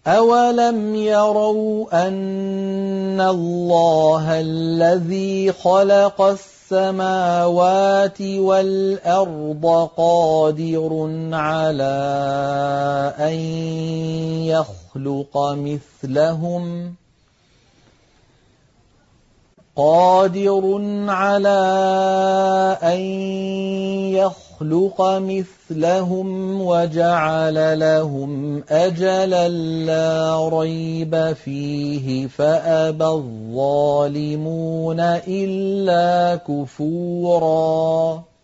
أَوَلَمْ يَرَوْا أَنَّ اللَّهَ الَّذِي خَلَقَ السَّمَاوَاتِ وَالْأَرْضَ قَادِرٌ عَلَىٰ أَن يَخْلُقَ مِثْلَهُمْ وَجَعَلَ لَهُمْ أَجَلًا لَّا رَيْبَ فِيهِ فَأَبَى الظَّالِمُونَ إِلَّا كُفُورًا